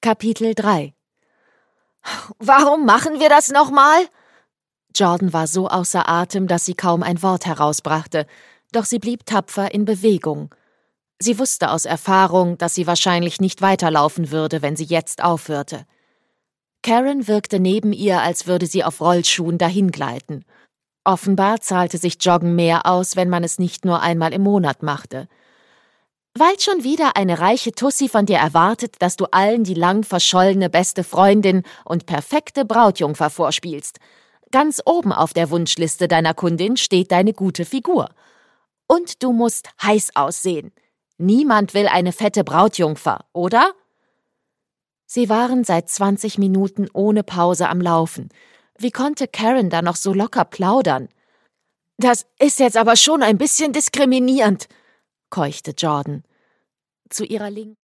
Kapitel 3 »Warum machen wir das nochmal?« Jordan war so außer Atem, dass sie kaum ein Wort herausbrachte, doch sie blieb tapfer in Bewegung. Sie wusste aus Erfahrung, dass sie wahrscheinlich nicht weiterlaufen würde, wenn sie jetzt aufhörte. Karen wirkte neben ihr, als würde sie auf Rollschuhen dahingleiten. Offenbar zahlte sich Joggen mehr aus, wenn man es nicht nur einmal im Monat machte. »Weil schon wieder eine reiche Tussi von dir erwartet, dass du allen die lang verschollene beste Freundin und perfekte Brautjungfer vorspielst. Ganz oben auf der Wunschliste deiner Kundin steht deine gute Figur. Und du musst heiß aussehen. Niemand will eine fette Brautjungfer, oder?« Sie waren seit 20 Minuten ohne Pause am Laufen. Wie konnte Karen da noch so locker plaudern? »Das ist jetzt aber schon ein bisschen diskriminierend«, keuchte Jordan. Zu ihrer Linken